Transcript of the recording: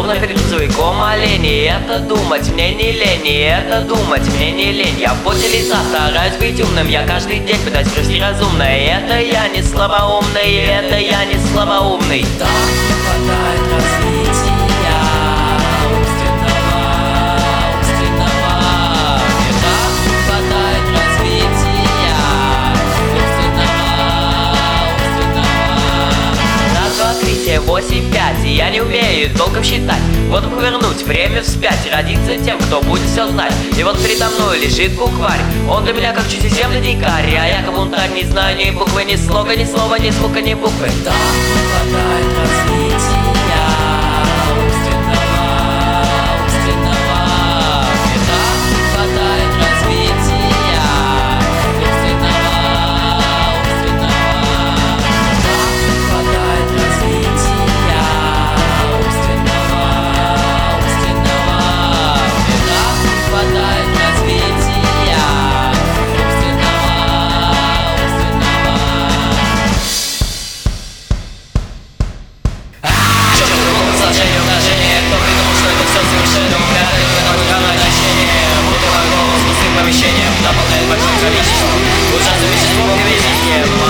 словно перед языком олени. Это думать мне не лень, и это думать мне не лень. Я в поте лица стараюсь быть умным, я каждый день пытаюсь расти разумно. И это я не слабоумный, и это я не слабоумный. Так не хватает развития умственного. Мне так не хватает развития умственного. Раз, два, три, семь, восемь, пять. И я не умею толком считать. Вот повернуть время вспять, родиться тем, кто будет все знать. И вот передо мной лежит букварь. Он для меня как чужеземный дикарь. А я как бунтарь, не знаю ни буквы, ни слога, ни слова, ни звука, ни буквы. Так не хватает развития умственного. Мне так не хватает развития умственного. Так не хватает развития умственного. Мне так не хватает развития Сложение, умножение, кто придумал, что это все совершенно угадывает в этом игровое значение. Будто мой голос пустым помещением наполняет большое количество ужасных веществ в веществе.